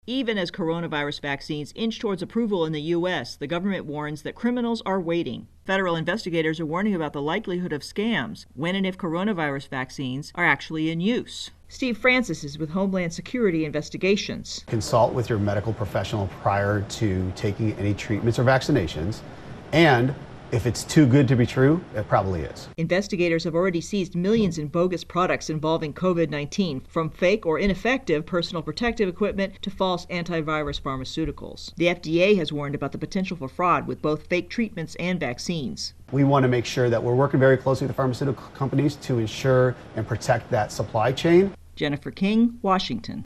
Even as coronavirus vaccines inch towards approval in the U.S., the government warns that criminals are waiting. Federal investigators are warning about the likelihood of scams when and if coronavirus vaccines are actually in use. Steve Francis is with Homeland Security Investigations. Consult with your medical professional prior to taking any treatments or vaccinations, and if it's too good to be true, it probably is. Investigators have already seized millions in bogus products involving COVID-19, from fake or ineffective personal protective equipment to false antivirus pharmaceuticals. The FDA has warned about the potential for fraud with both fake treatments and vaccines. We want to make sure that we're working very closely with the pharmaceutical companies to ensure and protect that supply chain. Jennifer King, Washington.